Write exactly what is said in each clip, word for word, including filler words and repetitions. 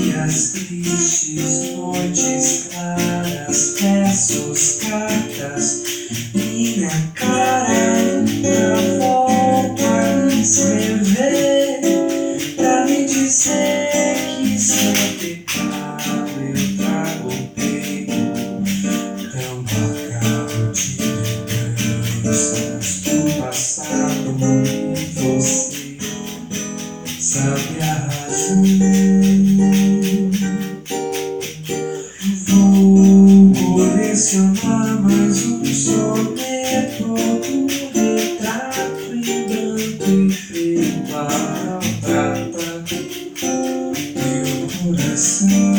Dias tristes, noites claras, versos, cartas, minha cara ainda volta a me escrever pra me dizer que isso é pecado. Eu trago o peito tão marcado de lembranças do passado, e você sabe a razão. Vou colecionar mais um soneto, outro retrato em branco e feito a prata, meu coração.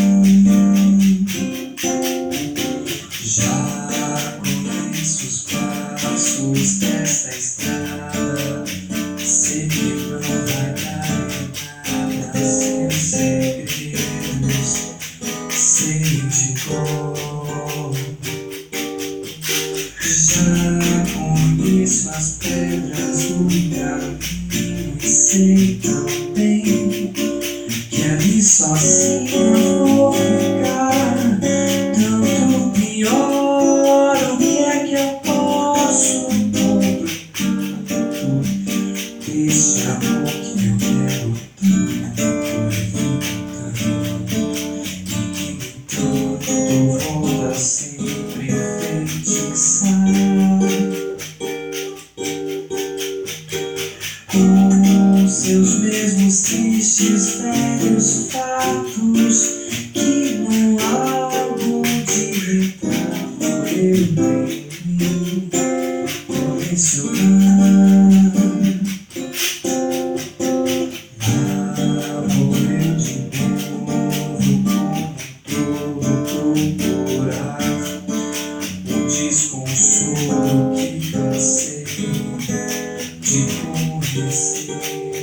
Já conheço os passos dessa estrada, sei que não vai dar em nada, seus segredos sei de cor. Já conheço as pedras do caminho e sei também que ali sozinho vou ficar. Tanto pior, o que é que eu posso complicar desse amor que eu quero tanto evitando, e que me tanto volta sempre enfeitiçar com seus mesmos tristes velhos fatos que num álbum de retrato eu imprimi, colecionar. Lá vou eu de novo, como procurar o desconsolo que cansei de conhecer.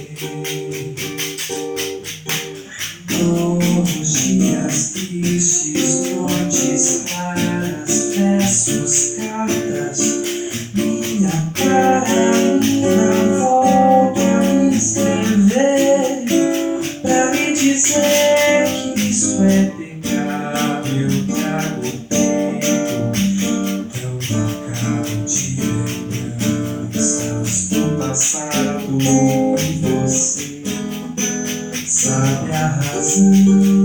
Novos dias tristes, noites raras, versos, cartas, minha cara ainda volta a me escrever pra me dizer que isso é pecado. Eu trago o peito tão marcado de lembranças do passado, e você sabe a razão.